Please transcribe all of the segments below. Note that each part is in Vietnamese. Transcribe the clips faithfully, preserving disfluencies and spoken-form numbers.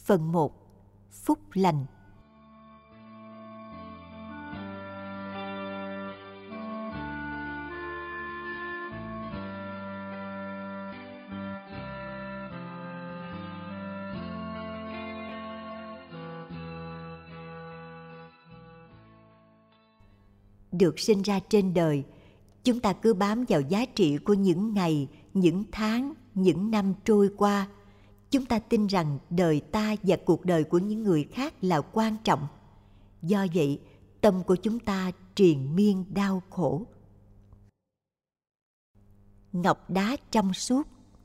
Phần một. Phúc lành. Được sinh ra trên đời, chúng ta cứ bám vào giá trị của những ngày, những tháng, những năm trôi qua. Chúng ta tin rằng đời ta và cuộc đời của những người khác là quan trọng. Do vậy, tâm của chúng ta triền miên đau khổ. Ngọc đá trong suốt.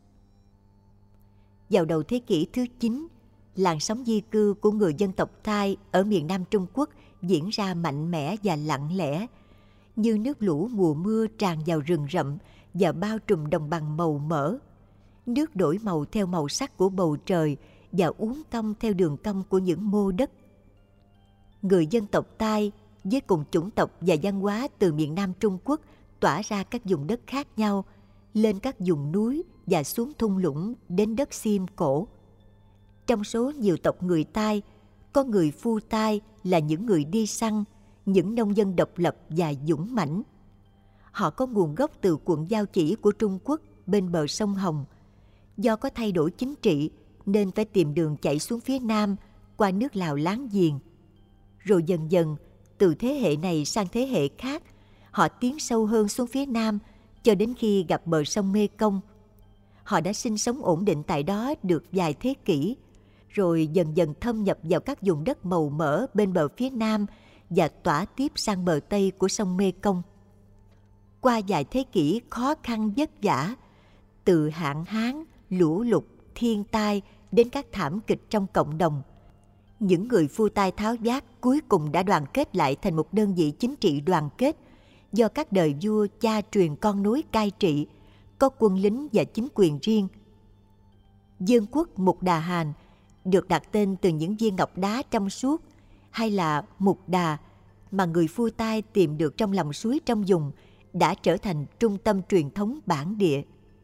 Vào đầu thế kỷ thứ chín, làn sóng di cư của người dân tộc Thai ở miền Nam Trung Quốc diễn ra mạnh mẽ và lặng lẽ, như nước lũ mùa mưa tràn vào rừng rậm và bao trùm đồng bằng màu mỡ. Nước đổi màu theo màu sắc của bầu trời và uốn cong theo đường cong của những mô đất. Người dân tộc Tai với cùng chủng tộc và văn hóa từ miền Nam Trung Quốc tỏa ra các vùng đất khác nhau, lên các vùng núi và xuống thung lũng đến đất Xiêm cổ. Trong số nhiều tộc người Tai, có người Phu Tai là những người đi săn, những nông dân độc lập và dũng mãnh. Họ có nguồn gốc từ quận Giao Chỉ của Trung Quốc bên bờ sông Hồng. Do có thay đổi chính trị nên phải tìm đường chạy xuống phía Nam qua nước Lào láng giềng. Rồi dần dần, từ thế hệ này sang thế hệ khác, họ tiến sâu hơn xuống phía Nam cho đến khi gặp bờ sông Mê Công. Họ đã sinh sống ổn định tại đó được vài thế kỷ, rồi dần dần thâm nhập vào các vùng đất màu mỡ bên bờ phía Nam và tỏa tiếp sang bờ Tây của sông Mê Công. Qua vài thế kỷ khó khăn vất vả, từ hạn hán, lũ lụt, thiên tai đến các thảm kịch trong cộng đồng, những người Phu Tai tháo vát cuối cùng đã đoàn kết lại thành một đơn vị chính trị đoàn kết do các đời vua cha truyền con nối cai trị, có quân lính và chính quyền riêng. Dương quốc Mục Đà Hàn được đặt tên từ những viên ngọc đá trong suốt, hay là Mục Đà mà người Phu Tai tìm được trong lòng suối trong vùng, đã trở thành trung tâm truyền thống bản địa.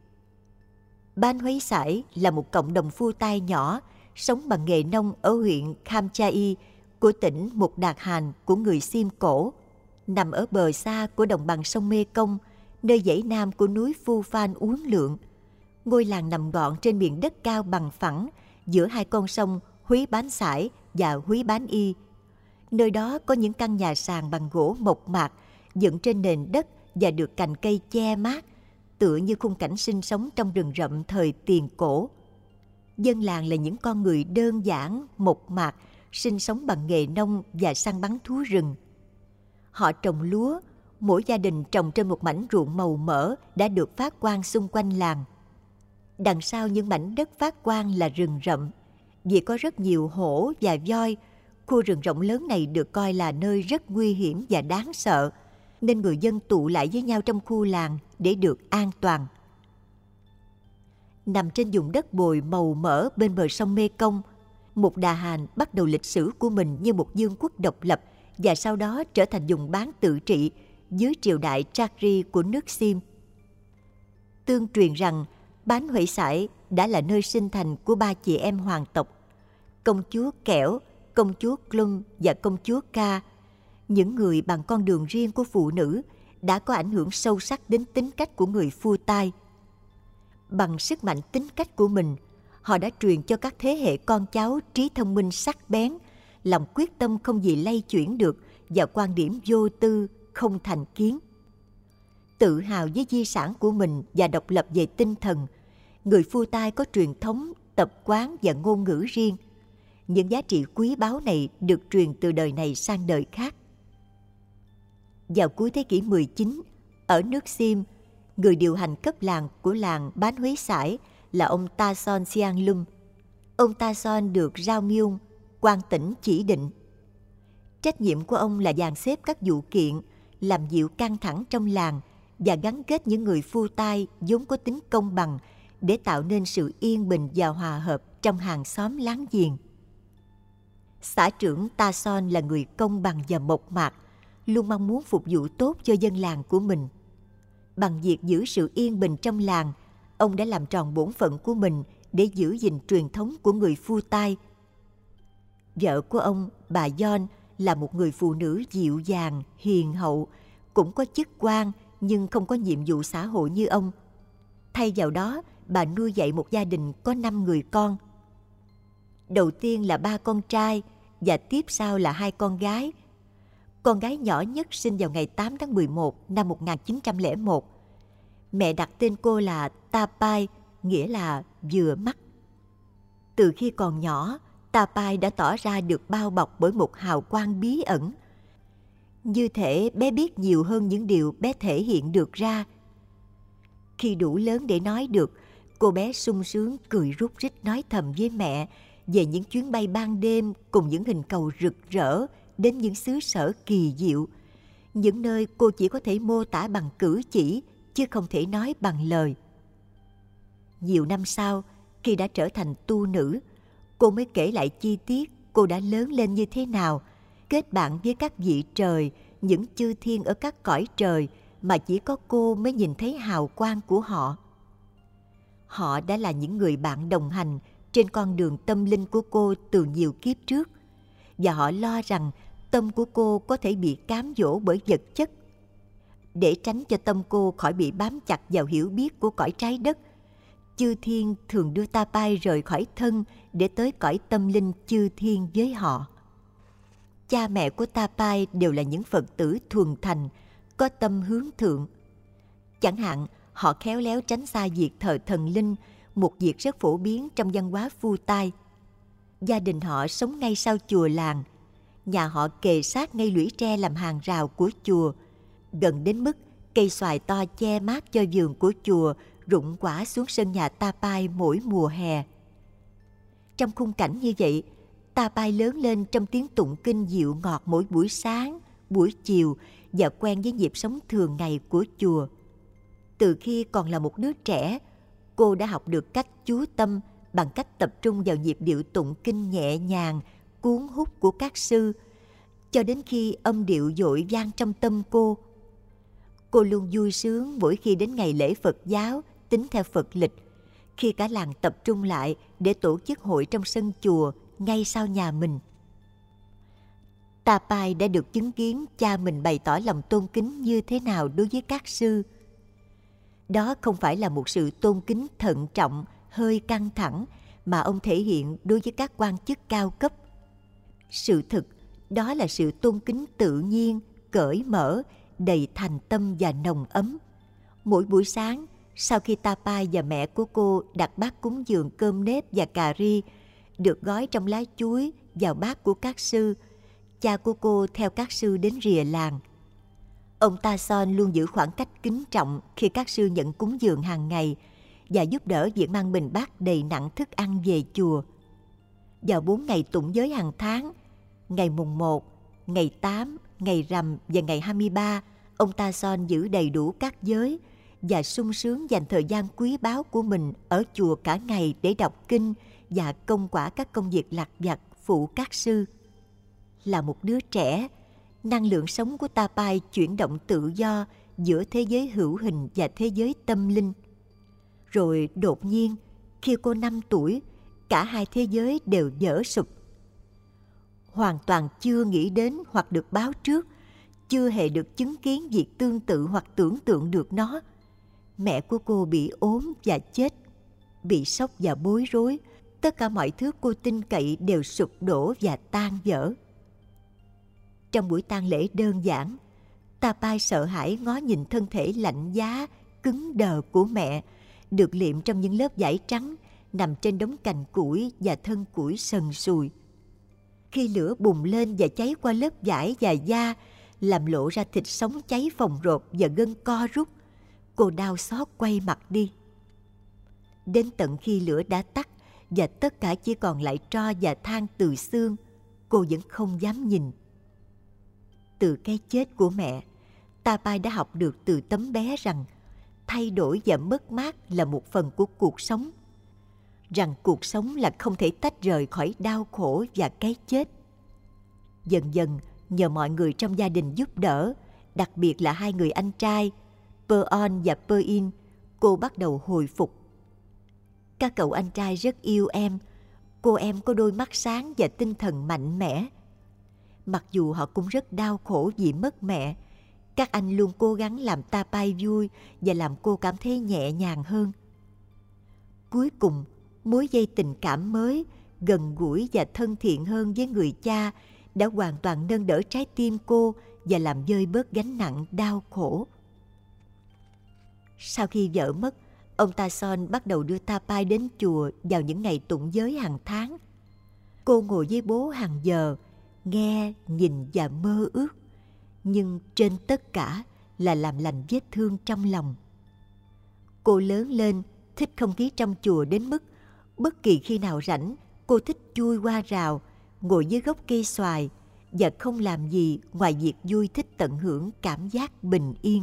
Ban Huấy Sải là một cộng đồng Phu Tai nhỏ sống bằng nghề nông ở huyện Kham Chai của tỉnh Mục Đạt Hàn của người Xiêm cổ, nằm ở bờ xa của đồng bằng sông Mê Công, nơi dãy nam của núi Phu Phan uốn lượn. Ngôi làng nằm gọn trên miền đất cao bằng phẳng giữa hai con sông Húy Bán Sải và Húy Bán Y. Nơi đó có những căn nhà sàn bằng gỗ mộc mạc dựng trên nền đất và được cành cây che mát, tựa như khung cảnh sinh sống trong rừng rậm thời tiền cổ. Dân làng là những con người đơn giản, mộc mạc, sinh sống bằng nghề nông và săn bắn thú rừng. Họ trồng lúa, mỗi gia đình trồng trên một mảnh ruộng màu mỡ đã được phát quang xung quanh làng. Đằng sau những mảnh đất phát quang là rừng rậm. Vì có rất nhiều hổ và voi, khu rừng rộng lớn này được coi là nơi rất nguy hiểm và đáng sợ, nên người dân tụ lại với nhau trong khu làng để được an toàn. Nằm trên vùng đất bồi màu mỡ bên bờ sông Mê Công, Mục Đà Hàn bắt đầu lịch sử của mình như một vương quốc độc lập và sau đó trở thành vùng bán tự trị dưới triều đại Chakri của nước Xiêm. Tương truyền rằng Bán Huệ Sải đã là nơi sinh thành của ba chị em hoàng tộc, công chúa Kẻo, công chúa Klum và công chúa Ca, những người bằng con đường riêng của phụ nữ đã có ảnh hưởng sâu sắc đến tính cách của người Phu Tai. Bằng sức mạnh tính cách của mình, họ đã truyền cho các thế hệ con cháu trí thông minh sắc bén, lòng quyết tâm không gì lay chuyển được và quan điểm vô tư, không thành kiến. Tự hào với di sản của mình và độc lập về tinh thần, người Phu Tai có truyền thống, tập quán và ngôn ngữ riêng. Những giá trị quý báu này được truyền từ đời này sang đời khác. Vào cuối thế kỷ mười chín, ở nước Xiêm, người điều hành cấp làng của làng Bán Huế Sải là ông Ta Son Siang Lum. Ông Ta Son được Rao Myung, quan tỉnh chỉ định. Trách nhiệm của ông là dàn xếp các vụ kiện, làm dịu căng thẳng trong làng và gắn kết những người Phu Tai vốn có tính công bằng để tạo nên sự yên bình và hòa hợp trong hàng xóm láng giềng. Xã trưởng Ta Son là người công bằng và mộc mạc, luôn mong muốn phục vụ tốt cho dân làng của mình. Bằng việc giữ sự yên bình trong làng, ông đã làm tròn bổn phận của mình để giữ gìn truyền thống của người Phu Tai. Vợ của ông, bà John, là một người phụ nữ dịu dàng, hiền hậu, cũng có chức quan nhưng không có nhiệm vụ xã hội như ông. Thay vào đó, bà nuôi dạy một gia đình có năm người con. Đầu tiên là ba con trai và tiếp sau là hai con gái. Con gái nhỏ nhất sinh vào ngày tám tháng mười một năm một nghìn chín trăm lẻ một. Mẹ đặt tên cô là Tapai, nghĩa là vừa mắt. Từ khi còn nhỏ, Tapai đã tỏ ra được bao bọc bởi một hào quang bí ẩn. Như thể bé biết nhiều hơn những điều bé thể hiện được ra. Khi đủ lớn để nói được, cô bé sung sướng cười rút rít nói thầm với mẹ về những chuyến bay ban đêm cùng những hình cầu rực rỡ đến những xứ sở kỳ diệu, những nơi cô chỉ có thể mô tả bằng cử chỉ chứ không thể nói bằng lời. Nhiều năm sau, khi đã trở thành tu nữ, cô mới kể lại chi tiết cô đã lớn lên như thế nào, kết bạn với các vị trời, những chư thiên ở các cõi trời mà chỉ có cô mới nhìn thấy hào quang của họ. Họ đã là những người bạn đồng hành trên con đường tâm linh của cô từ nhiều kiếp trước, và họ lo rằng tâm của cô có thể bị cám dỗ bởi vật chất. Để tránh cho tâm cô khỏi bị bám chặt vào hiểu biết của cõi trái đất, chư thiên thường đưa Tapai rời khỏi thân để tới cõi tâm linh chư thiên với họ. Cha mẹ của Tapai đều là những Phật tử thuần thành, có tâm hướng thượng. Chẳng hạn, họ khéo léo tránh xa việc thờ thần linh, một việc rất phổ biến trong văn hóa Phu Tai. Gia đình họ sống ngay sau chùa làng. Nhà họ kề sát ngay lũy tre làm hàng rào của chùa, gần đến mức cây xoài to che mát cho vườn của chùa rụng quả xuống sân nhà Tapai mỗi mùa hè. Trong khung cảnh như vậy, Tapai lớn lên trong tiếng tụng kinh dịu ngọt mỗi buổi sáng, buổi chiều và quen với nhịp sống thường ngày của chùa. Từ khi còn là một đứa trẻ, cô đã học được cách chú tâm bằng cách tập trung vào nhịp điệu tụng kinh nhẹ nhàng, cuốn hút của các sư, cho đến khi âm điệu dội vang trong tâm cô. Cô luôn vui sướng mỗi khi đến ngày lễ Phật giáo tính theo Phật lịch, khi cả làng tập trung lại để tổ chức hội trong sân chùa ngay sau nhà mình. Tapai đã được chứng kiến cha mình bày tỏ lòng tôn kính như thế nào đối với các sư. Đó không phải là một sự tôn kính thận trọng, hơi căng thẳng mà ông thể hiện đối với các quan chức cao cấp. Sự thực, đó là sự tôn kính tự nhiên, cởi mở, đầy thành tâm và nồng ấm. Mỗi buổi sáng, sau khi Tapai và mẹ của cô đặt bát cúng dường cơm nếp và cà ri, được gói trong lá chuối vào bát của các sư, cha của cô theo các sư đến rìa làng. Ông Ta Son luôn giữ khoảng cách kính trọng khi các sư nhận cúng dường hàng ngày và giúp đỡ việc mang bình bát đầy nặng thức ăn về chùa. Vào bốn ngày tụng giới hàng tháng, ngày mùng một, ngày tám, ngày rằm và ngày hai mươi ba, ông Ta Son giữ đầy đủ các giới và sung sướng dành thời gian quý báu của mình ở chùa cả ngày để đọc kinh và công quả các công việc lặt vặt phụ các sư. Là một đứa trẻ, năng lượng sống của Tapai chuyển động tự do giữa thế giới hữu hình và thế giới tâm linh. Rồi đột nhiên, khi cô năm tuổi, cả hai thế giới đều vỡ sụp. Hoàn toàn chưa nghĩ đến hoặc được báo trước, chưa hề được chứng kiến việc tương tự hoặc tưởng tượng được nó. Mẹ của cô bị ốm và chết, bị sốc và bối rối. Tất cả mọi thứ cô tin cậy đều sụp đổ và tan vỡ. Trong buổi tang lễ đơn giản, Tapai sợ hãi ngó nhìn thân thể lạnh giá, cứng đờ của mẹ, được liệm trong những lớp vải trắng, nằm trên đống cành củi và thân củi sần sùi. Khi lửa bùng lên và cháy qua lớp vải và da, làm lộ ra thịt sống cháy phồng rộp và gân co rút, cô đau xót quay mặt đi. Đến tận khi lửa đã tắt và tất cả chỉ còn lại tro và than từ xương, cô vẫn không dám nhìn. Từ cái chết của mẹ, Tapai đã học được từ tấm bé rằng thay đổi và mất mát là một phần của cuộc sống, rằng cuộc sống là không thể tách rời khỏi đau khổ và cái chết. Dần dần, nhờ mọi người trong gia đình giúp đỡ, đặc biệt là hai người anh trai, Peon và Pein, cô bắt đầu hồi phục. Các cậu anh trai rất yêu em. cô em có đôi mắt sáng và tinh thần mạnh mẽ. Mặc dù họ cũng rất đau khổ vì mất mẹ, các anh luôn cố gắng làm Tapai vui và làm cô cảm thấy nhẹ nhàng hơn. Cuối cùng, mối dây tình cảm mới, gần gũi và thân thiện hơn với người cha đã hoàn toàn nâng đỡ trái tim cô và làm vơi bớt gánh nặng đau khổ. Sau khi vợ mất, ông Ta Son bắt đầu đưa Tapai đến chùa vào những ngày tụng giới hàng tháng. Cô ngồi với bố hàng giờ, nghe, nhìn và mơ ước, nhưng trên tất cả là làm lành vết thương trong lòng. Cô lớn lên thích không khí trong chùa đến mức bất kỳ khi nào rảnh, cô thích chui qua rào, ngồi dưới gốc cây xoài và không làm gì ngoài việc vui thích tận hưởng cảm giác bình yên.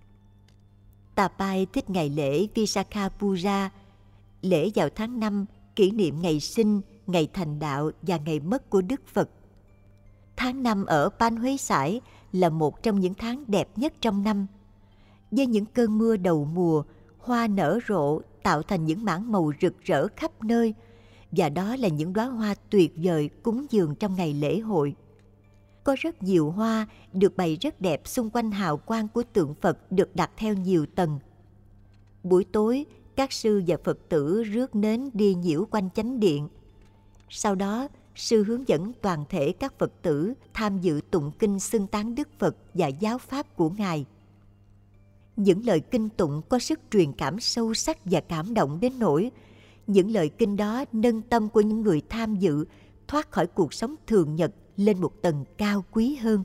Tapai thích ngày lễ Visakha Puja, lễ vào tháng năm, kỷ niệm ngày sinh, ngày thành đạo và ngày mất của Đức Phật. Tháng năm ở Pan Huế Sải là một trong những tháng đẹp nhất trong năm. Với những cơn mưa đầu mùa, hoa nở rộ tạo thành những mảng màu rực rỡ khắp nơi, và đó là những đóa hoa tuyệt vời cúng dường trong ngày lễ hội. Có rất nhiều hoa được bày rất đẹp xung quanh hào quang của tượng Phật được đặt theo nhiều tầng. Buổi tối, các sư và Phật tử rước nến đi nhiễu quanh chánh điện. Sau đó, sư hướng dẫn toàn thể các Phật tử tham dự tụng kinh xưng tán Đức Phật và giáo pháp của Ngài. Những lời kinh tụng có sức truyền cảm sâu sắc và cảm động đến nỗi những lời kinh đó nâng tâm của những người tham dự thoát khỏi cuộc sống thường nhật lên một tầng cao quý hơn.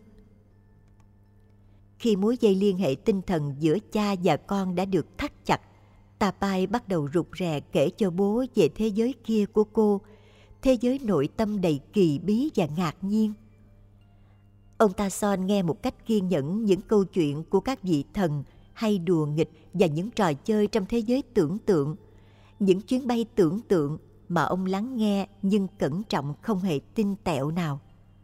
Khi mối dây liên hệ tinh thần giữa cha và con đã được thắt chặt, Tapai bắt đầu rụt rè kể cho bố về thế giới kia của cô, thế giới nội tâm đầy kỳ bí và ngạc nhiên. Ông Ta Son nghe một cách kiên nhẫn những câu chuyện của các vị thần hay đùa nghịch và những trò chơi trong thế giới tưởng tượng, những chuyến bay tưởng tượng mà ông lắng nghe nhưng cẩn trọng không hề tinh tẹo nào.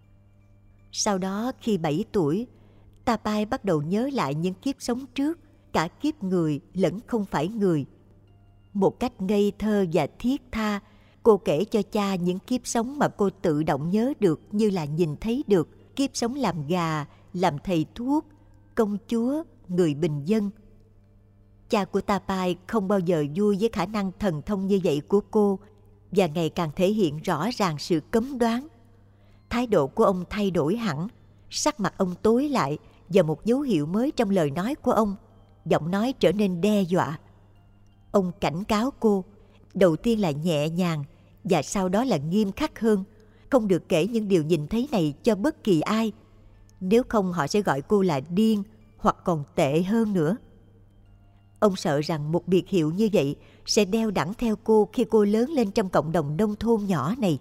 Sau đó khi bảy tuổi, Tapai bắt đầu nhớ lại những kiếp sống trước, cả kiếp người lẫn không phải người. Một cách ngây thơ và thiết tha, cô kể cho cha những kiếp sống mà cô tự động nhớ được như là nhìn thấy được, kiếp sống làm gà, làm thầy thuốc, công chúa, người bình dân. Cha của Tapai không bao giờ vui với khả năng thần thông như vậy của cô và ngày càng thể hiện rõ ràng sự cấm đoán. Thái độ của ông thay đổi hẳn, sắc mặt ông tối lại và một dấu hiệu mới trong lời nói của ông, giọng nói trở nên đe dọa. Ông cảnh cáo cô, đầu tiên là nhẹ nhàng và sau đó là nghiêm khắc hơn, không được kể những điều nhìn thấy này cho bất kỳ ai, nếu không họ sẽ gọi cô là điên hoặc còn tệ hơn nữa. Ông sợ rằng một biệt hiệu như vậy sẽ đeo đẳng theo cô khi cô lớn lên trong cộng đồng nông thôn nhỏ này.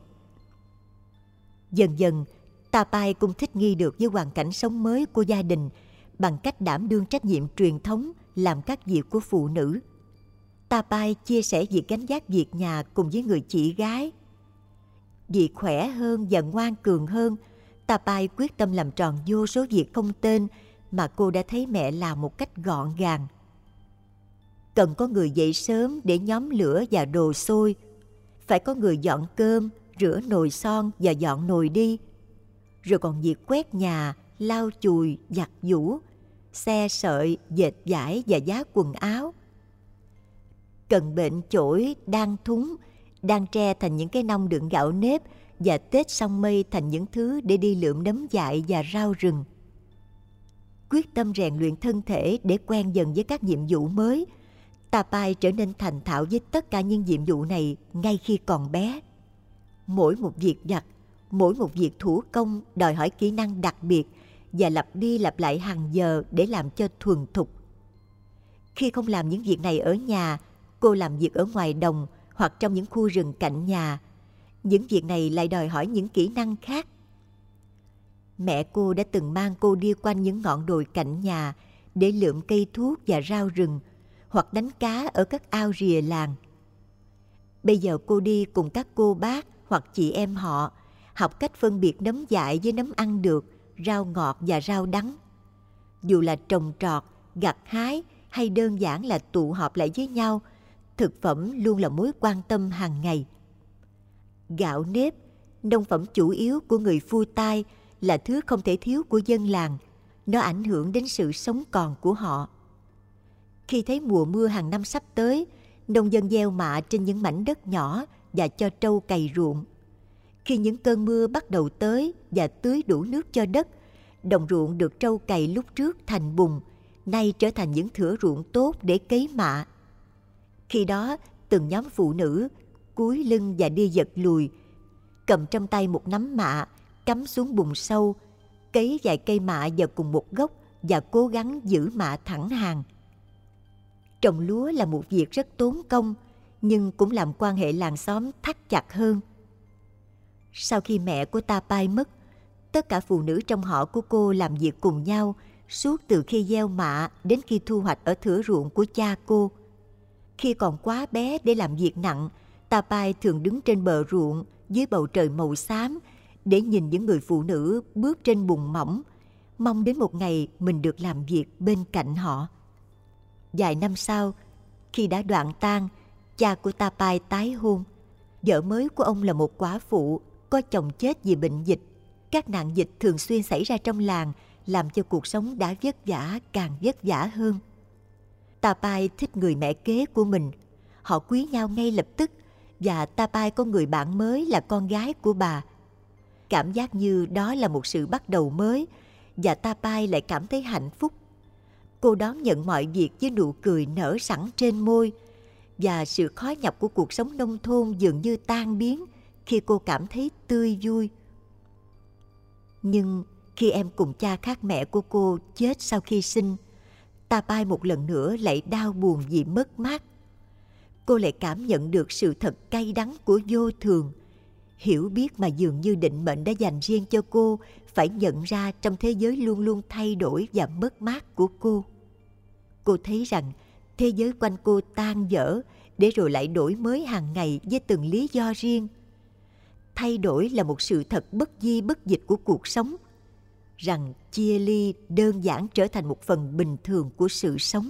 Dần dần, Tapai cũng thích nghi được với hoàn cảnh sống mới của gia đình bằng cách đảm đương trách nhiệm truyền thống làm các việc của phụ nữ. Tapai chia sẻ việc gánh vác việc nhà cùng với người chị gái. Vì khỏe hơn và ngoan cường hơn, Tapai quyết tâm làm tròn vô số việc không tên mà cô đã thấy mẹ làm một cách gọn gàng. Cần có người dậy sớm để nhóm lửa và đồ sôi, phải có người dọn cơm, rửa nồi son và dọn nồi đi, rồi còn việc quét nhà, lau chùi, giặt giũ, xe sợi, dệt vải và giá quần áo. Cần bệnh chổi, đan thúng, đan tre thành những cái nông đựng gạo nếp và tết song mây thành những thứ để đi lượm nấm dại và rau rừng. Quyết tâm rèn luyện thân thể để quen dần với các nhiệm vụ mới, Tapai trở nên thành thạo với tất cả những nhiệm vụ này ngay khi còn bé. Mỗi một việc vặt, mỗi một việc thủ công đòi hỏi kỹ năng đặc biệt và lặp đi lặp lại hàng giờ để làm cho thuần thục. Khi không làm những việc này ở nhà, cô làm việc ở ngoài đồng hoặc trong những khu rừng cạnh nhà. Những việc này lại đòi hỏi những kỹ năng khác. Mẹ cô đã từng mang cô đi quanh những ngọn đồi cạnh nhà để lượm cây thuốc và rau rừng, hoặc đánh cá ở các ao rìa làng. Bây giờ cô đi cùng các cô bác hoặc chị em họ, học cách phân biệt nấm dại với nấm ăn được, rau ngọt và rau đắng. Dù là trồng trọt, gặt hái hay đơn giản là tụ họp lại với nhau, thực phẩm luôn là mối quan tâm hàng ngày. Gạo nếp, nông phẩm chủ yếu của người Phu Tai, là thứ không thể thiếu của dân làng. Nó ảnh hưởng đến sự sống còn của họ. Khi thấy mùa mưa hàng năm sắp tới, nông dân gieo mạ trên những mảnh đất nhỏ và cho trâu cày ruộng. Khi những cơn mưa bắt đầu tới và tưới đủ nước cho đất, đồng ruộng được trâu cày lúc trước thành bùn, nay trở thành những thửa ruộng tốt để cấy mạ. Khi đó, từng nhóm phụ nữ cúi lưng và đi giật lùi, cầm trong tay một nắm mạ, cắm xuống bùn sâu, cấy vài cây mạ vào cùng một gốc và cố gắng giữ mạ thẳng hàng. Trồng lúa là một việc rất tốn công, nhưng cũng làm quan hệ làng xóm thắt chặt hơn. Sau khi mẹ của Tapai mất, tất cả phụ nữ trong họ của cô làm việc cùng nhau suốt từ khi gieo mạ đến khi thu hoạch ở thửa ruộng của cha cô. Khi còn quá bé để làm việc nặng, Tapai thường đứng trên bờ ruộng dưới bầu trời màu xám để nhìn những người phụ nữ bước trên bùn mỏng, mong đến một ngày mình được làm việc bên cạnh họ. Vài năm sau, khi đã đoạn tang, cha của Tapai tái hôn. Vợ mới của ông là một quả phụ, có chồng chết vì bệnh dịch. Các nạn dịch thường xuyên xảy ra trong làng, làm cho cuộc sống đã vất vả càng vất vả hơn. Tapai thích người mẹ kế của mình. Họ quý nhau ngay lập tức, và Tapai có người bạn mới là con gái của bà. Cảm giác như đó là một sự bắt đầu mới, và Tapai lại cảm thấy hạnh phúc. Cô đón nhận mọi việc với nụ cười nở sẵn trên môi, và sự khó nhọc của cuộc sống nông thôn dường như tan biến khi cô cảm thấy tươi vui. Nhưng khi em cùng cha khác mẹ của cô chết sau khi sinh, Tapai một lần nữa lại đau buồn vì mất mát. Cô lại cảm nhận được sự thật cay đắng của vô thường, hiểu biết mà dường như định mệnh đã dành riêng cho cô phải nhận ra trong thế giới luôn luôn thay đổi và mất mát của cô. Cô thấy rằng thế giới quanh cô tan vỡ để rồi lại đổi mới hàng ngày với từng lý do riêng. Thay đổi là một sự thật bất di bất dịch của cuộc sống, rằng chia ly đơn giản trở thành một phần bình thường của sự sống.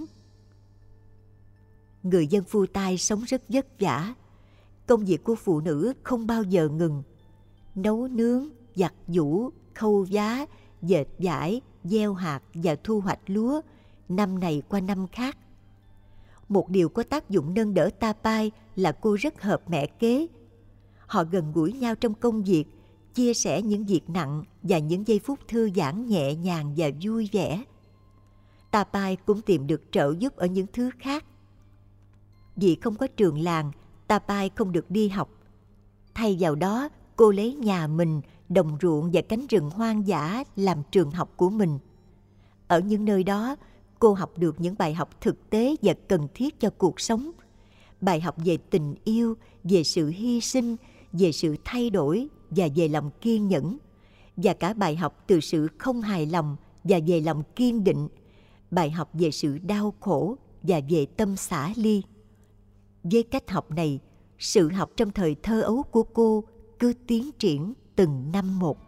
Người dân Phu Tai sống rất vất vả. Công việc của phụ nữ không bao giờ ngừng. Nấu nướng, giặt giũ, khâu vá, dệt vải, gieo hạt và thu hoạch lúa, năm này qua năm khác. Một điều có tác dụng nâng đỡ Tapai là cô rất hợp mẹ kế. Họ gần gũi nhau trong công việc, chia sẻ những việc nặng và những giây phút thư giãn nhẹ nhàng và vui vẻ. Tapai cũng tìm được trợ giúp ở những thứ khác. Vì không có trường làng, Tapai không được đi học. Thay vào đó, cô lấy nhà mình, đồng ruộng và cánh rừng hoang dã làm trường học của mình. Ở những nơi đó, cô học được những bài học thực tế và cần thiết cho cuộc sống. Bài học về tình yêu, về sự hy sinh, về sự thay đổi và về lòng kiên nhẫn. Và cả bài học từ sự không hài lòng và về lòng kiên định. Bài học về sự đau khổ và về tâm xả ly. Với cách học này, sự học trong thời thơ ấu của cô cứ tiến triển từng năm một.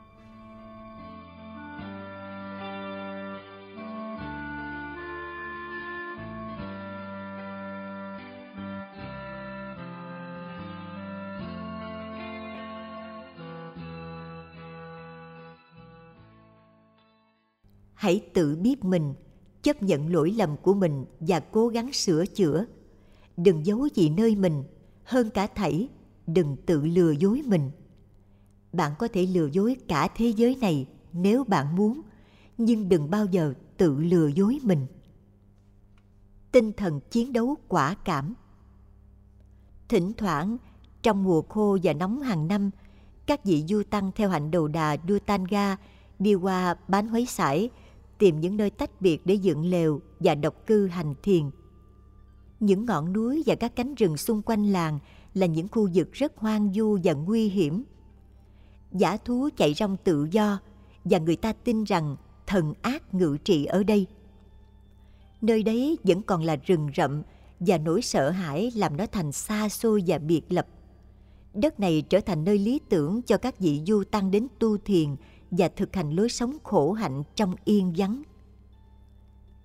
Hãy tự biết mình, chấp nhận lỗi lầm của mình và cố gắng sửa chữa. Đừng giấu gì nơi mình, hơn cả thảy, đừng tự lừa dối mình. Bạn có thể lừa dối cả thế giới này nếu bạn muốn, nhưng đừng bao giờ tự lừa dối mình. Tinh thần chiến đấu quả cảm. Thỉnh thoảng, trong mùa khô và nóng hàng năm, các vị du tăng theo hạnh đầu đà Dutanga đi qua Bán Huấy Sải, tìm những nơi tách biệt để dựng lều và độc cư hành thiền. Những ngọn núi và các cánh rừng xung quanh làng là những khu vực rất hoang vu và nguy hiểm. Dã thú chạy rong tự do, và người ta tin rằng thần ác ngự trị ở đây. Nơi đấy vẫn còn là rừng rậm, và nỗi sợ hãi làm nó thành xa xôi và biệt lập. Đất này trở thành nơi lý tưởng cho các vị du tăng đến tu thiền và thực hành lối sống khổ hạnh trong yên vắng.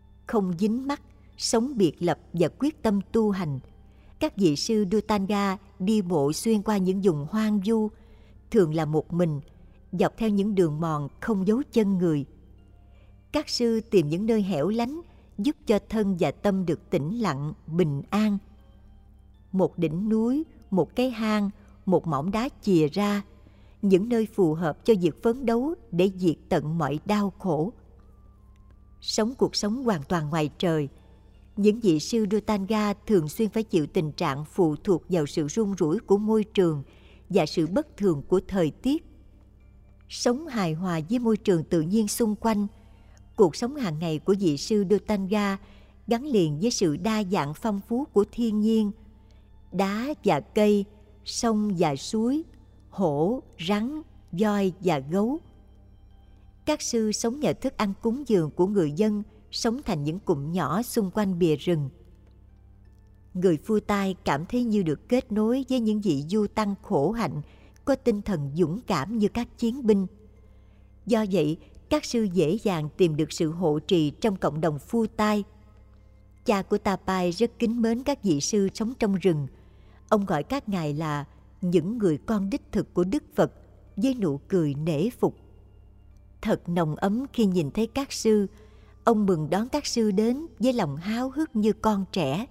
Không dính mắc, sống biệt lập và quyết tâm tu hành, các vị sư Dutanga đi bộ xuyên qua những vùng hoang vu, thường là một mình, dọc theo những đường mòn không dấu chân người. Các sư tìm những nơi hẻo lánh giúp cho thân và tâm được tĩnh lặng, bình an. Một đỉnh núi, một cái hang, một mỏm đá chìa ra, những nơi phù hợp cho việc phấn đấu để diệt tận mọi đau khổ. Sống cuộc sống hoàn toàn ngoài trời, những vị sư Rotanga thường xuyên phải chịu tình trạng phụ thuộc vào sự rung rủi của môi trường và sự bất thường của thời tiết. Sống hài hòa với môi trường tự nhiên xung quanh, cuộc sống hàng ngày của vị sư Rotanga gắn liền với sự đa dạng phong phú của thiên nhiên, đá và cây, sông và suối, hổ, rắn, voi và gấu. Các sư sống nhờ thức ăn cúng dường của người dân, sống thành những cụm nhỏ xung quanh bìa rừng. Người Phu Tai cảm thấy như được kết nối với những vị du tăng khổ hạnh, có tinh thần dũng cảm như các chiến binh. Do vậy, các sư dễ dàng tìm được sự hộ trì trong cộng đồng Phu Tai. Cha của Tapai rất kính mến các vị sư sống trong rừng. Ông gọi các ngài là những người con đích thực của Đức Phật, với nụ cười nể phục. Thật nồng ấm khi nhìn thấy các sư. Ông mừng đón các sư đến với lòng háo hức như con trẻ.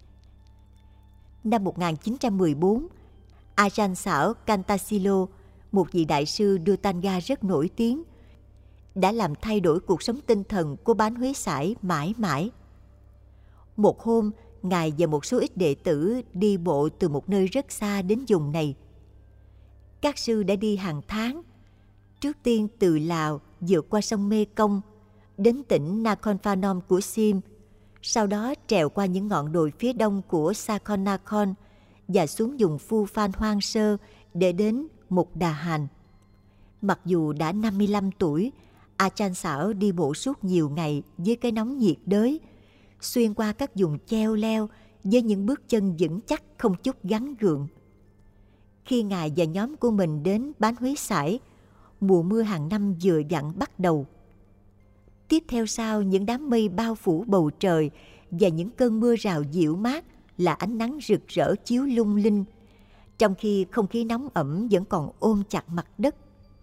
Năm một nghìn chín trăm mười bốn, Ajahn Sảo Kantasilo, một vị đại sư Rotanga rất nổi tiếng, đã làm thay đổi cuộc sống tinh thần của Bán Huế Sải mãi mãi. Một hôm, ngài và một số ít đệ tử đi bộ từ một nơi rất xa đến vùng này. Các sư đã đi hàng tháng, trước tiên từ Lào vượt qua sông Mê Công đến tỉnh Nakhon Phanom của Sim, sau đó trèo qua những ngọn đồi phía đông của Sakhon Nakhon và xuống vùng Phu Phan hoang sơ để đến Mục Đà Hàn. Mặc dù đã năm mươi lăm tuổi, Ajahn Sảo đi bộ suốt nhiều ngày với cái nóng nhiệt đới, xuyên qua các vùng cheo leo với những bước chân vững chắc không chút gắng gượng. Khi ngài và nhóm của mình đến Bán Huế Sải, mùa mưa hàng năm vừa vặn bắt đầu. Tiếp theo sau những đám mây bao phủ bầu trời và những cơn mưa rào dịu mát là ánh nắng rực rỡ chiếu lung linh, trong khi không khí nóng ẩm vẫn còn ôm chặt mặt đất.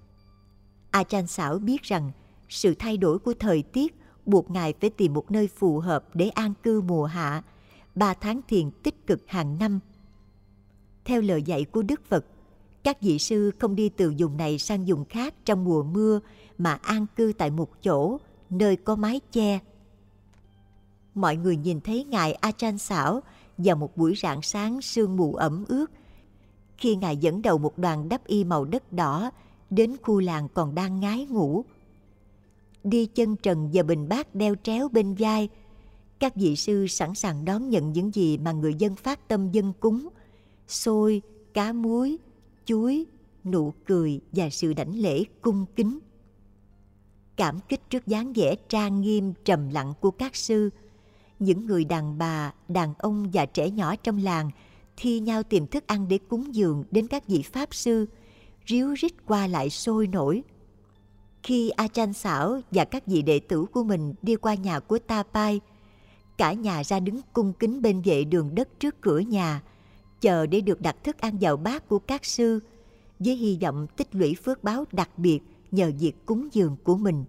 Ajahn Sảo biết rằng sự thay đổi của thời tiết buộc ngài phải tìm một nơi phù hợp để an cư mùa hạ, ba tháng thiền tích cực hàng năm. Theo lời dạy của Đức Phật, các vị sư không đi từ vùng này sang vùng khác trong mùa mưa mà an cư tại một chỗ, nơi có mái che. Mọi người nhìn thấy ngài Ajahn Sảo vào một buổi rạng sáng sương mù ẩm ướt, khi ngài dẫn đầu một đoàn đắp y màu đất đỏ đến khu làng còn đang ngái ngủ. Đi chân trần và bình bát đeo tréo bên vai, các vị sư sẵn sàng đón nhận những gì mà người dân phát tâm dâng cúng: xôi, cá muối, chuối, nụ cười và sự đảnh lễ cung kính. Cảm kích trước dáng vẻ trang nghiêm trầm lặng của các sư, những người đàn bà, đàn ông và trẻ nhỏ trong làng thi nhau tìm thức ăn để cúng dường đến các vị pháp sư, ríu rít qua lại sôi nổi. Khi Ajahn Sảo và các vị đệ tử của mình đi qua nhà của Tapai, cả nhà ra đứng cung kính bên vệ đường đất trước cửa nhà, chờ để được đặt thức ăn vào bát của các sư, với hy vọng tích lũy phước báo đặc biệt nhờ việc cúng dường của mình.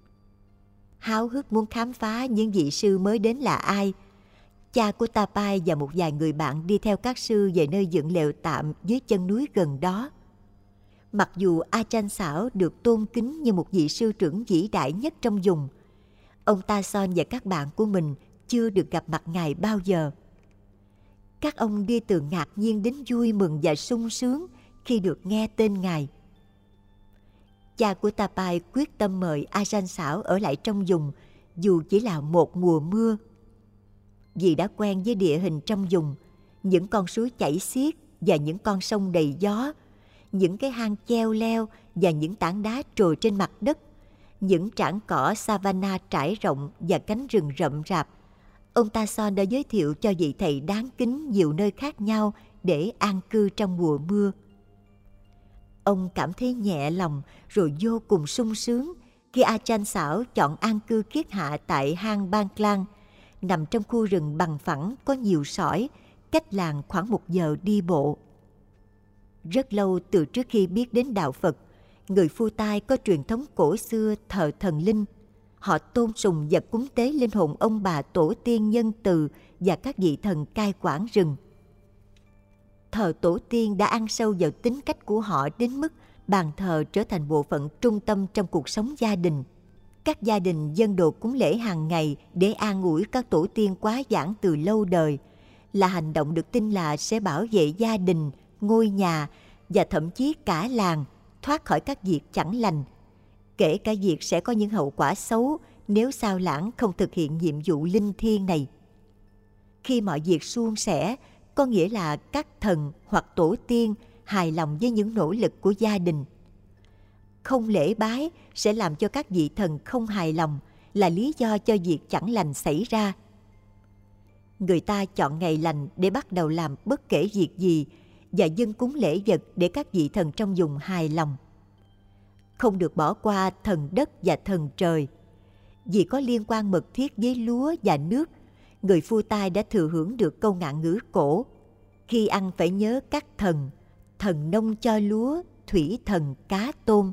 Háo hức muốn khám phá những vị sư mới đến là ai, cha của Tapai và một vài người bạn đi theo các sư về nơi dựng lều tạm dưới chân núi gần đó. Mặc dù Ajahn Sảo được tôn kính như một vị sư trưởng vĩ đại nhất trong vùng, ông Ta Son và các bạn của mình chưa được gặp mặt ngài bao giờ. Các ông đi từ ngạc nhiên đến vui mừng và sung sướng khi được nghe tên ngài. Cha của Tapai quyết tâm mời Ajahn Sảo ở lại trong vùng dù chỉ là một mùa mưa. Vì đã quen với địa hình trong vùng, những con suối chảy xiết và những con sông đầy gió, những cái hang cheo leo và những tảng đá trồi trên mặt đất, những trảng cỏ savanna trải rộng và cánh rừng rậm rạp, ông Ta Son đã giới thiệu cho vị thầy đáng kính nhiều nơi khác nhau để an cư trong mùa mưa. Ông cảm thấy nhẹ lòng rồi vô cùng sung sướng khi Ajahn Sảo chọn an cư kiết hạ tại hang Ban Klang, nằm trong khu rừng bằng phẳng có nhiều sỏi, cách làng khoảng một giờ đi bộ. Rất lâu từ trước khi biết đến đạo Phật, người Phu Tai có truyền thống cổ xưa thờ thần linh. Họ tôn sùng và cúng tế linh hồn ông bà tổ tiên nhân từ và các vị thần cai quản rừng. Thờ tổ tiên đã ăn sâu vào tính cách của họ đến mức bàn thờ trở thành bộ phận trung tâm trong cuộc sống gia đình. Các gia đình dâng đồ cúng lễ hàng ngày để an ủi các tổ tiên quá giảng từ lâu đời, là hành động được tin là sẽ bảo vệ gia đình, ngôi nhà và thậm chí cả làng thoát khỏi các việc chẳng lành, kể cả việc sẽ có những hậu quả xấu nếu sao lãng không thực hiện nhiệm vụ linh thiêng này. Khi mọi việc suôn sẻ, có nghĩa là các thần hoặc tổ tiên hài lòng với những nỗ lực của gia đình. Không lễ bái sẽ làm cho các vị thần không hài lòng, là lý do cho việc chẳng lành xảy ra. Người ta chọn ngày lành để bắt đầu làm bất kể việc gì và dâng cúng lễ vật để các vị thần trong vùng hài lòng. Không được bỏ qua thần đất và thần trời. Vì có liên quan mật thiết với lúa và nước, người Phu Tai đã thừa hưởng được câu ngạn ngữ cổ: khi ăn phải nhớ các thần, thần nông cho lúa, thủy thần cá tôm.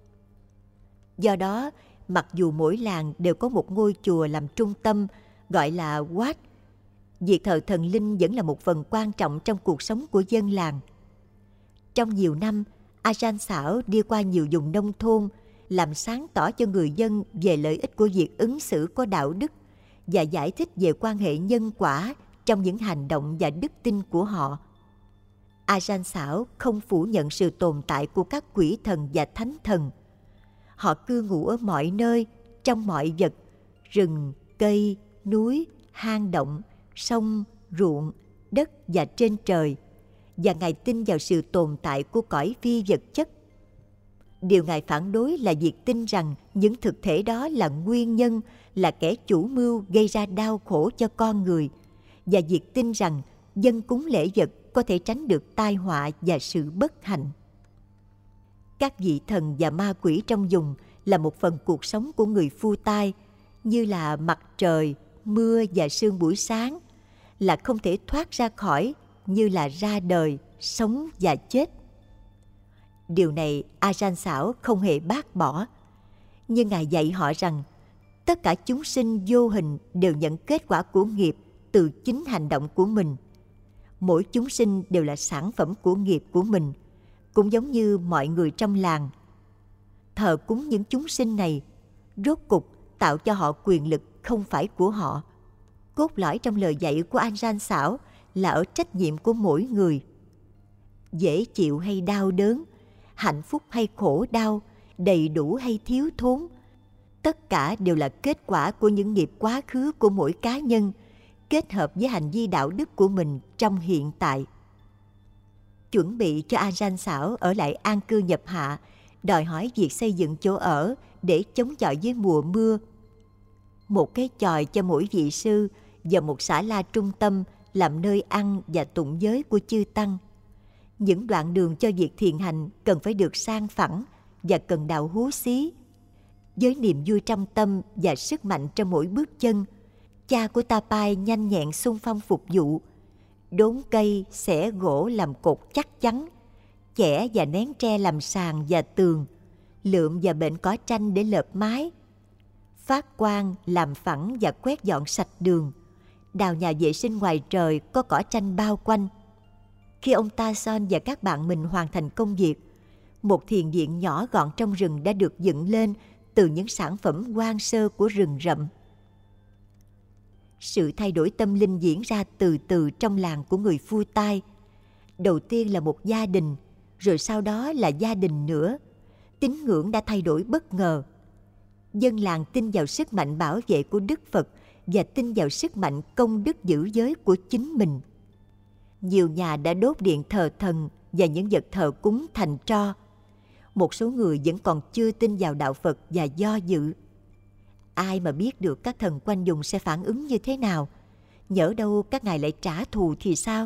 Do đó, mặc dù mỗi làng đều có một ngôi chùa làm trung tâm gọi là Wat, việc thờ thần linh vẫn là một phần quan trọng trong cuộc sống của dân làng. Trong nhiều năm, Ajahn Chảo đi qua nhiều vùng nông thôn, làm sáng tỏ cho người dân về lợi ích của việc ứng xử có đạo đức và giải thích về quan hệ nhân quả trong những hành động và đức tin của họ. Ajahn Chảo không phủ nhận sự tồn tại của các quỷ thần và thánh thần. Họ cư ngụ ở mọi nơi, trong mọi vật, rừng, cây, núi, hang động, sông, ruộng, đất và trên trời, và Ngài tin vào sự tồn tại của cõi phi vật chất. Điều Ngài phản đối là việc tin rằng những thực thể đó là nguyên nhân, là kẻ chủ mưu gây ra đau khổ cho con người, và việc tin rằng dâng cúng lễ vật có thể tránh được tai họa và sự bất hạnh. Các vị thần và ma quỷ trong vùng là một phần cuộc sống của người Phu Tai, như là mặt trời, mưa và sương buổi sáng, là không thể thoát ra khỏi, như là ra đời, sống và chết. Điều này Ajahn Chảo không hề bác bỏ, nhưng Ngài dạy họ rằng tất cả chúng sinh vô hình đều nhận kết quả của nghiệp từ chính hành động của mình. Mỗi chúng sinh đều là sản phẩm của nghiệp của mình, cũng giống như mọi người trong làng. Thờ cúng những chúng sinh này rốt cục tạo cho họ quyền lực không phải của họ. Cốt lõi trong lời dạy của Ajahn Chảo là ở trách nhiệm của mỗi người. Dễ chịu hay đau đớn, hạnh phúc hay khổ đau, đầy đủ hay thiếu thốn, tất cả đều là kết quả của những nghiệp quá khứ của mỗi cá nhân, kết hợp với hành vi đạo đức của mình trong hiện tại. Chuẩn bị cho Ajahn Chảo ở lại an cư nhập hạ, đòi hỏi việc xây dựng chỗ ở để chống chọi với mùa mưa. Một cái chòi cho mỗi vị sư và một xả la trung tâm làm nơi ăn và tụng giới của chư tăng. Những đoạn đường cho việc thiền hành cần phải được sang phẳng và cần đào hú xí. Với niềm vui trong tâm và sức mạnh trong mỗi bước chân, cha của Tapai nhanh nhẹn xung phong phục vụ, đốn cây, xẻ gỗ làm cột chắc chắn, chẻ và nén tre làm sàn và tường, lượm và bện cỏ tranh để lợp mái, phát quang làm phẳng và quét dọn sạch đường, đào nhà vệ sinh ngoài trời có cỏ tranh bao quanh. Khi ông Ta Son và các bạn mình hoàn thành công việc, một thiền viện nhỏ gọn trong rừng đã được dựng lên từ những sản phẩm hoang sơ của rừng rậm. Sự thay đổi tâm linh diễn ra từ từ trong làng của người Phu Tai. Đầu tiên là một gia đình, rồi sau đó là gia đình nữa. Tín ngưỡng đã thay đổi bất ngờ. Dân làng tin vào sức mạnh bảo vệ của Đức Phật và tin vào sức mạnh công đức giữ giới của chính mình. Nhiều nhà đã đốt điện thờ thần và những vật thờ cúng thành tro. Một số người vẫn còn chưa tin vào đạo Phật và do dự. Ai mà biết được các thần quanh vùng sẽ phản ứng như thế nào? Nhỡ đâu các ngài lại trả thù thì sao?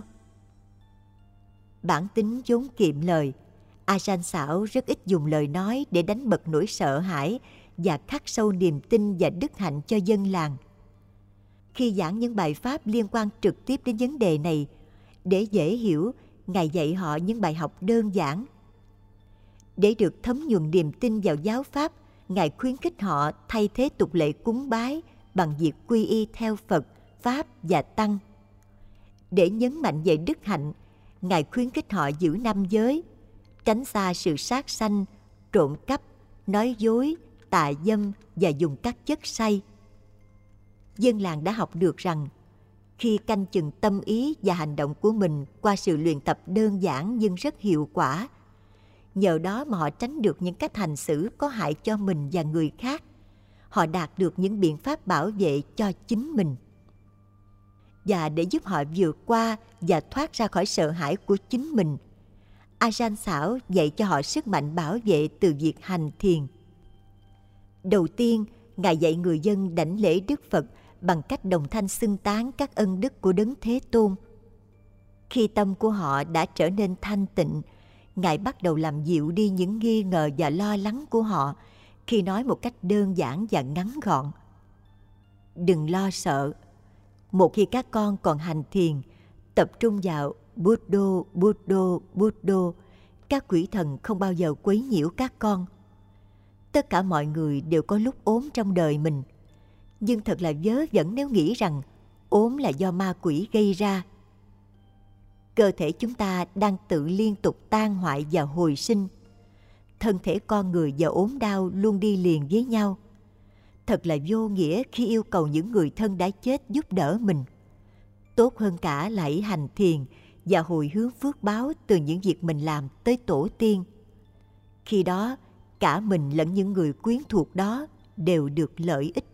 Bản tính vốn kiệm lời, Ajahn Chảo rất ít dùng lời nói để đánh bật nỗi sợ hãi và khắc sâu niềm tin và đức hạnh cho dân làng. Khi giảng những bài pháp liên quan trực tiếp đến vấn đề này, để dễ hiểu Ngài dạy họ những bài học đơn giản. Để được thấm nhuần niềm tin vào giáo pháp, Ngài khuyến khích họ thay thế tục lệ cúng bái bằng việc quy y theo Phật, Pháp và Tăng. Để nhấn mạnh về đức hạnh, Ngài khuyến khích họ giữ năm giới, tránh xa sự sát sanh, trộm cắp, nói dối, tà dâm và dùng các chất say. Dân làng đã học được rằng khi canh chừng tâm ý và hành động của mình qua sự luyện tập đơn giản nhưng rất hiệu quả, nhờ đó mà họ tránh được những cách hành xử có hại cho mình và người khác. Họ đạt được những biện pháp bảo vệ cho chính mình. Và để giúp họ vượt qua và thoát ra khỏi sợ hãi của chính mình, Ajahn Chảo dạy cho họ sức mạnh bảo vệ từ việc hành thiền. Đầu tiên, Ngài dạy người dân đảnh lễ Đức Phật bằng cách đồng thanh xưng tán các ân đức của Đấng Thế Tôn. Khi tâm của họ đã trở nên thanh tịnh, Ngài bắt đầu làm dịu đi những nghi ngờ và lo lắng của họ khi nói một cách đơn giản và ngắn gọn. Đừng lo sợ. Một khi các con còn hành thiền, tập trung vào Buddho, Buddho, Buddho, các quỷ thần không bao giờ quấy nhiễu các con. Tất cả mọi người đều có lúc ốm trong đời mình, nhưng thật là vớ vẩn nếu nghĩ rằng ốm là do ma quỷ gây ra. Cơ thể chúng ta đang tự liên tục tan hoại và hồi sinh. Thân thể con người và ốm đau luôn đi liền với nhau. Thật là vô nghĩa khi yêu cầu những người thân đã chết giúp đỡ mình. Tốt hơn cả là hãy hành thiền và hồi hướng phước báo từ những việc mình làm tới tổ tiên. Khi đó, cả mình lẫn những người quyến thuộc đó đều được lợi ích.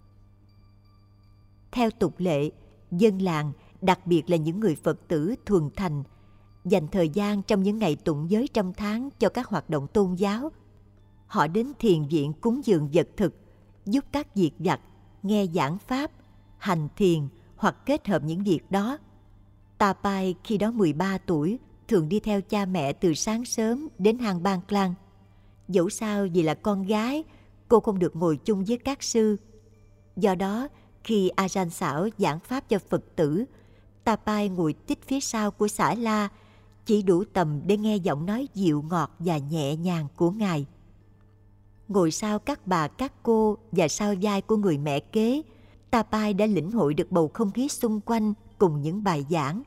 Theo tục lệ, dân làng, đặc biệt là những người Phật tử thuần thành, dành thời gian trong những ngày tụng giới trong tháng cho các hoạt động tôn giáo. Họ đến thiền viện cúng dường vật thực, giúp các việc vặt, nghe giảng pháp, hành thiền hoặc kết hợp những việc đó. Tapai khi đó mười ba tuổi, thường đi theo cha mẹ từ sáng sớm đến hang Ban Klang. Dẫu sao vì là con gái, cô không được ngồi chung với các sư. Do đó, khi Ajahn Chảo giảng pháp cho Phật tử, Tapai ngồi tít phía sau của Xả La, chỉ đủ tầm để nghe giọng nói dịu ngọt và nhẹ nhàng của Ngài. Ngồi sau các bà, các cô và sau vai của người mẹ kế, Tapai đã lĩnh hội được bầu không khí xung quanh cùng những bài giảng.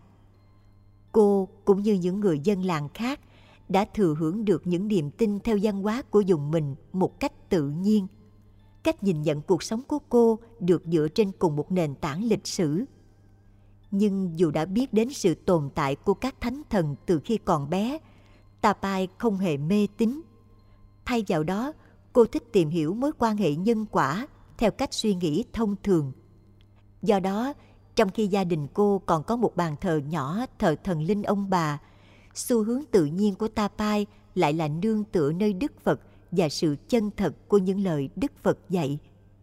Cô cũng như những người dân làng khác đã thừa hưởng được những niềm tin theo văn hóa của vùng mình một cách tự nhiên. Cách nhìn nhận cuộc sống của cô được dựa trên cùng một nền tảng lịch sử. Nhưng dù đã biết đến sự tồn tại của các thánh thần từ khi còn bé, Tapai không hề mê tín. Thay vào đó, cô thích tìm hiểu mối quan hệ nhân quả theo cách suy nghĩ thông thường. Do đó, trong khi gia đình cô còn có một bàn thờ nhỏ thờ thần linh ông bà, xu hướng tự nhiên của Tapai lại là nương tựa nơi Đức Phật và sự chân thật của những lời Đức Phật dạy.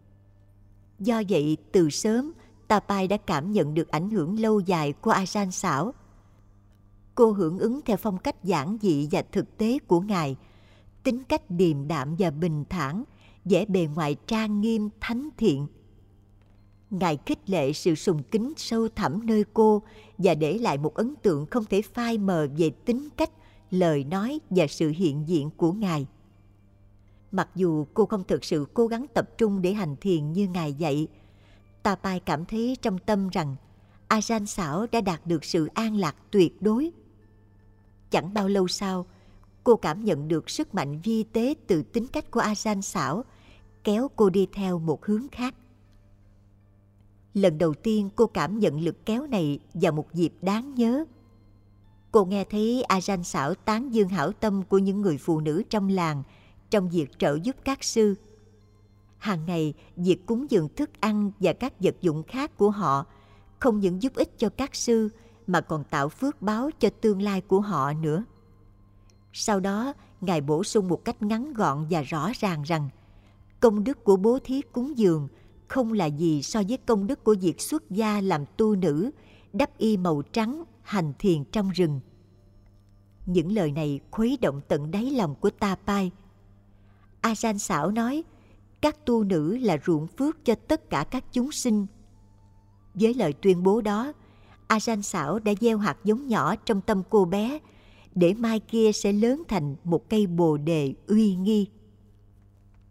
Do vậy, từ sớm, Tapai đã cảm nhận được ảnh hưởng lâu dài của Ajahn Chảo. Cô hưởng ứng theo phong cách giản dị và thực tế của Ngài, tính cách điềm đạm và bình thản, vẻ bề ngoài trang nghiêm thánh thiện. Ngài khích lệ sự sùng kính sâu thẳm nơi cô và để lại một ấn tượng không thể phai mờ về tính cách, lời nói và sự hiện diện của Ngài. Mặc dù cô không thực sự cố gắng tập trung để hành thiền như Ngài dạy, Tapai cảm thấy trong tâm rằng Ajahn Chảo đã đạt được sự an lạc tuyệt đối. Chẳng bao lâu sau, cô cảm nhận được sức mạnh vi tế từ tính cách của Ajahn Chảo, kéo cô đi theo một hướng khác. Lần đầu tiên cô cảm nhận lực kéo này vào một dịp đáng nhớ. Cô nghe thấy Ajahn Chảo tán dương hảo tâm của những người phụ nữ trong làng trong việc trợ giúp các sư. Hàng ngày, việc cúng dường thức ăn và các vật dụng khác của họ không những giúp ích cho các sư mà còn tạo phước báo cho tương lai của họ nữa. Sau đó, Ngài bổ sung một cách ngắn gọn và rõ ràng rằng công đức của bố thí cúng dường không là gì so với công đức của việc xuất gia làm tu nữ, đắp y màu trắng, hành thiền trong rừng. Những lời này khuấy động tận đáy lòng của Tapai. Ajahn Chảo nói, các tu nữ là ruộng phước cho tất cả các chúng sinh. Với lời tuyên bố đó, A San xảo đã gieo hạt giống nhỏ trong tâm cô bé, để mai kia sẽ lớn thành một cây bồ đề uy nghi.